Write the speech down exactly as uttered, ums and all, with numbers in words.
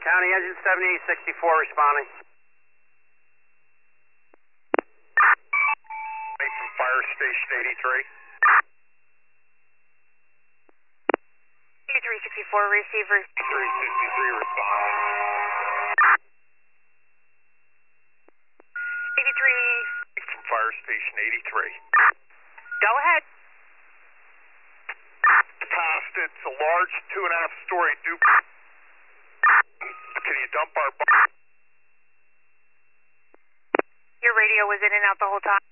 County engine seventy-eight sixty-four responding. From Fire Station eighty-three. eighty-three sixty-four receiver. three sixty-three responding. eighty-three. From Fire Station eighty-three. Go ahead. Past, it's a large two and a half story duplex. Can you dump our... Your radio was in and out the whole time.